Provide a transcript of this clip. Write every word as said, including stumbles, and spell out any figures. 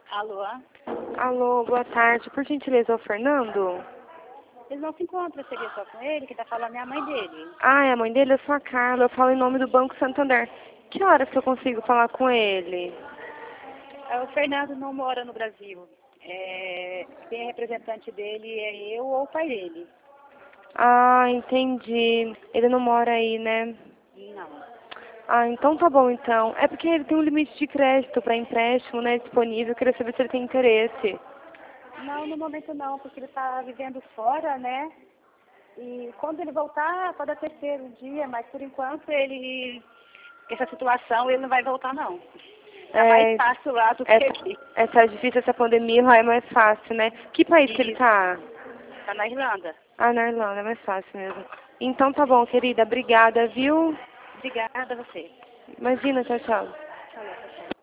Alô? Alô, boa tarde. Por gentileza, é o Fernando? Eles não se encontram, seria só com ele, que tá falando é a mãe dele. Ah, é a mãe dele? Eu sou a Carla, eu falo em nome do Banco Santander. Que horas que eu consigo falar com ele? É, O Fernando não mora no Brasil. É, quem é representante dele é eu ou o pai dele. Ah, entendi. Ele não mora aí, né? Não. Ah, então tá bom, então. É porque ele tem um limite de crédito para empréstimo, né, disponível. Eu queria saber se ele tem interesse. Não, no momento não, porque ele tá vivendo fora, né? E quando ele voltar, pode até ser um dia, mas por enquanto ele, essa situação, ele não vai voltar não. Tá mais É, fácil lá do que essa, aqui. essa difícil, essa pandemia lá é mais fácil, né? Que país que ele Isso, tá? tá na Irlanda. Ah, na Irlanda, é mais fácil mesmo. Então tá bom, querida. Obrigada, viu? Obrigada a você. Imagina, tchau, tchau. Falou, tchau, tchau.